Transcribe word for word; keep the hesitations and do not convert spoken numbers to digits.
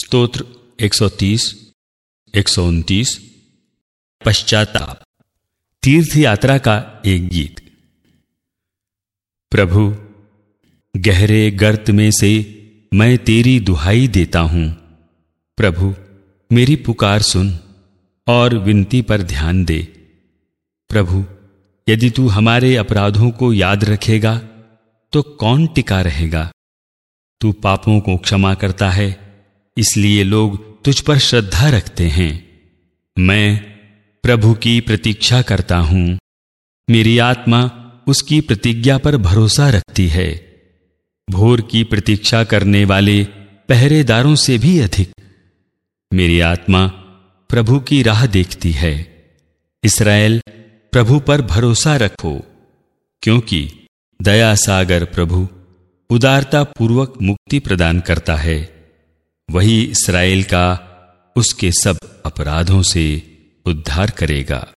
स्तोत्र एक सौ तीस, एक सौ उनतीस। पश्चाताप, तीर्थ यात्रा का एक गीत। प्रभु, गहरे गर्त में से मैं तेरी दुहाई देता हूं। प्रभु, मेरी पुकार सुन और विनती पर ध्यान दे। प्रभु, यदि तू हमारे अपराधों को याद रखेगा तो कौन टिका रहेगा। तू पापों को क्षमा करता है, इसलिए लोग तुझ पर श्रद्धा रखते हैं। मैं प्रभु की प्रतीक्षा करता हूं, मेरी आत्मा उसकी प्रतिज्ञा पर भरोसा रखती है। भोर की प्रतीक्षा करने वाले पहरेदारों से भी अधिक मेरी आत्मा प्रभु की राह देखती है। इस्राएल, प्रभु पर भरोसा रखो, क्योंकि दया सागर प्रभु उदारता पूर्वक मुक्ति प्रदान करता है। वही इस्राएल का उसके सब अपराधों से उद्धार करेगा।